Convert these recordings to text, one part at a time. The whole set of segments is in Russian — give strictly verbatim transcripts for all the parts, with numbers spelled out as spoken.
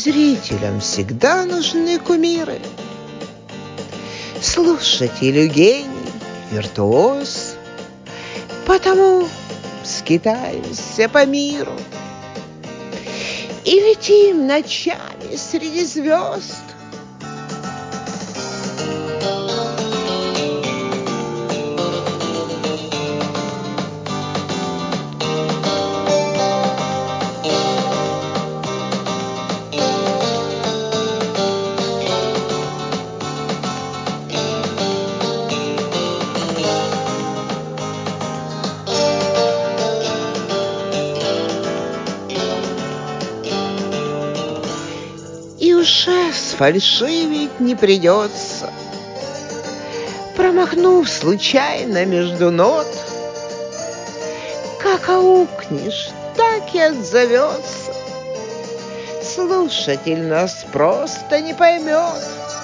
Зрителям всегда нужны кумиры. Слушателю гений, виртуоз, потому скитаемся по миру и летим ночами среди звезд. И уже сфальшивить не придется, промахнув случайно между нот. Как аукнешь, так и отзовется. Слушатель нас просто не поймет.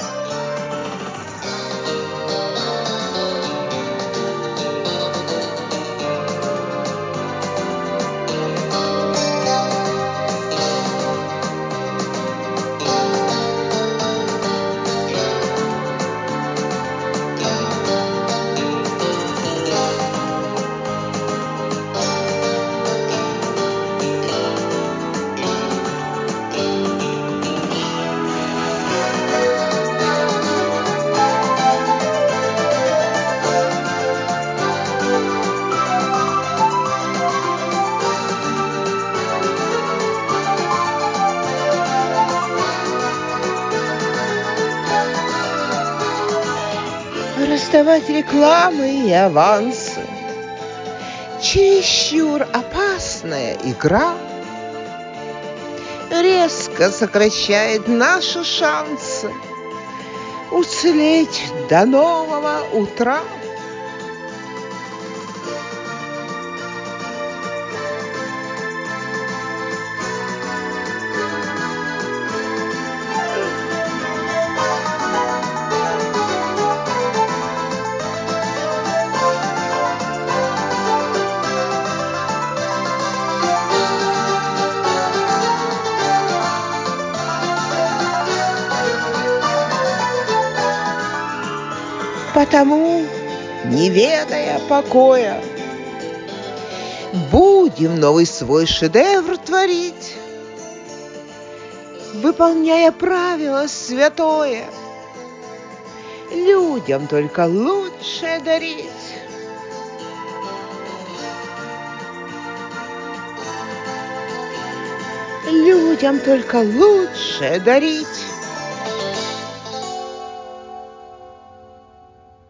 Раздавать рекламы и авансы — чересчур опасная игра. Резко сокращает наши шансы уцелеть до нового утра. Потому, не ведая покоя, будем новый свой шедевр творить, выполняя правило святое: людям только лучшее дарить. Людям только лучшее дарить.